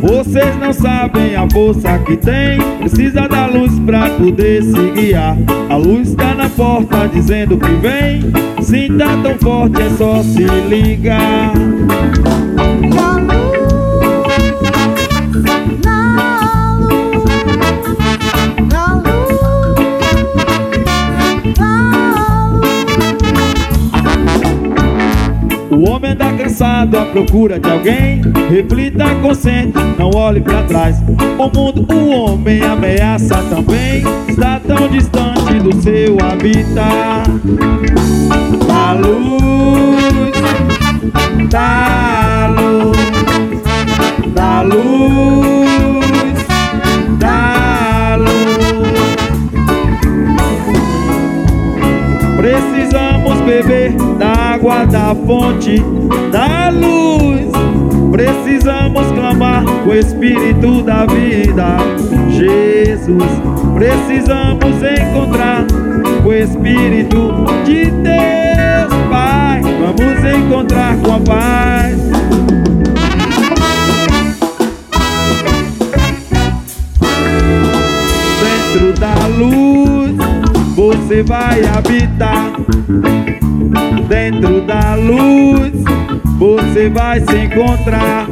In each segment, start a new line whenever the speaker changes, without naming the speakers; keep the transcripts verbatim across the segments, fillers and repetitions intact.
Vocês não sabem a força que tem. Precisa da luz pra poder se guiar. A luz tá na porta dizendo que vem. Sim, tá tão forte, é só se ligar. O homem anda cansado à procura de alguém. Reflita consciente, não olhe pra trás. O mundo, o homem ameaça também. Está tão distante do seu habitat. Da luz, da luz, da luz, da luz. Precisamos beber da água da fonte da luz. Precisamos clamar o Espírito da vida, Jesus. Precisamos encontrar o Espírito de Deus, Pai. Vamos encontrar com a paz. Dentro da luz você vai habitar. Dentro da luz você vai se encontrar.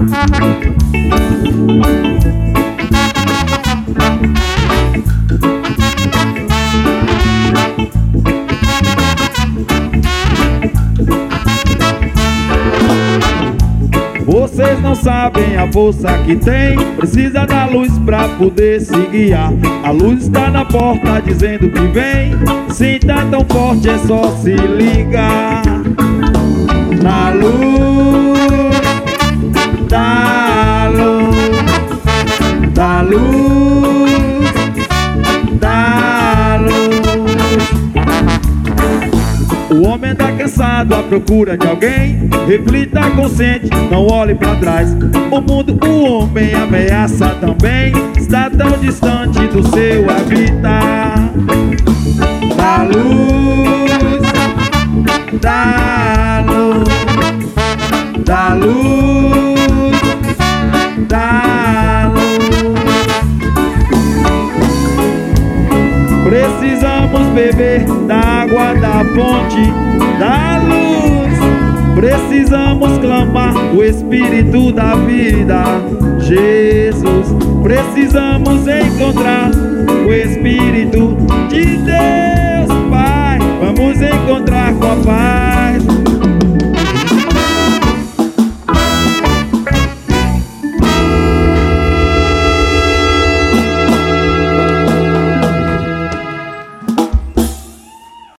Vocês não sabem a força que tem. Precisa da luz pra poder se guiar. A luz está na porta dizendo que vem. Sim, tá tão forte, é só se ligar. Da luz, da luz, da luz, da luz. O homem anda cansado à procura de alguém. Reflita consciente, não olhe pra trás. O mundo, o homem ameaça também. Está tão distante do seu habitat. Da luz, da luz, da luz, da luz. Precisamos beber da água da fonte da luz. Precisamos clamar o Espírito da vida, Jesus. Precisamos encontrar o Espírito